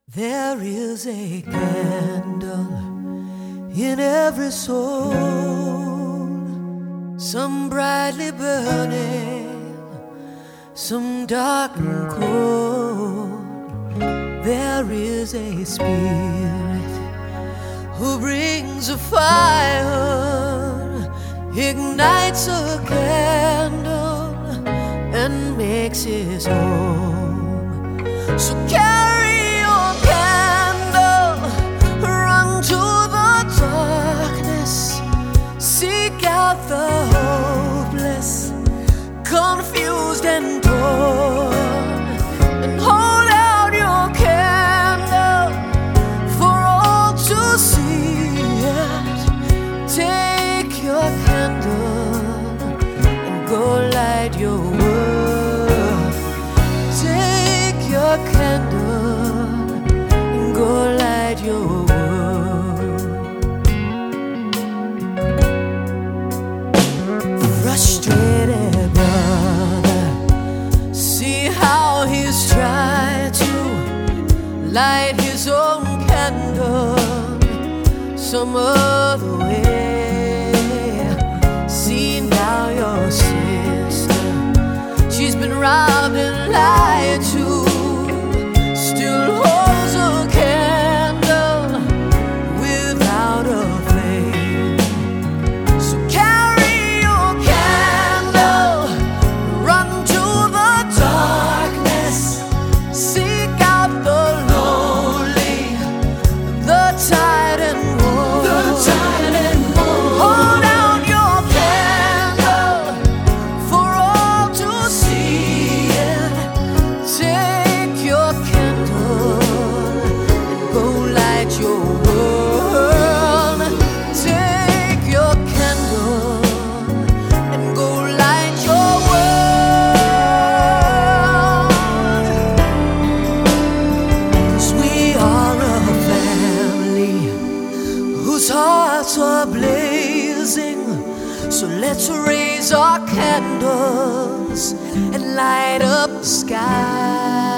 There is a candle in every soul, some brightly burning, some dark and cold. There is a spirit who brings a fire, ignites a candle, and makes his home. So carry your candle, run to the darkness, seek out the hopeless, confused and torn, and hold out your candle for all to see it. Take your candle and go light your world. Take your candle and go light your world. Frustrated brother, see how he's tried to light his own candle some other way. See now your sister, she's been robbed and lied to, still holds a candle without a flame. So carry your candle, run to the darkness, seek out the lonely, the tired and worn. Hold out your candle for all to see it. Take your candle and go light your world. Take your candle and go light your world. 'Cause we are a family whose hearts are blazing. So let's raise our candles and light up the sky.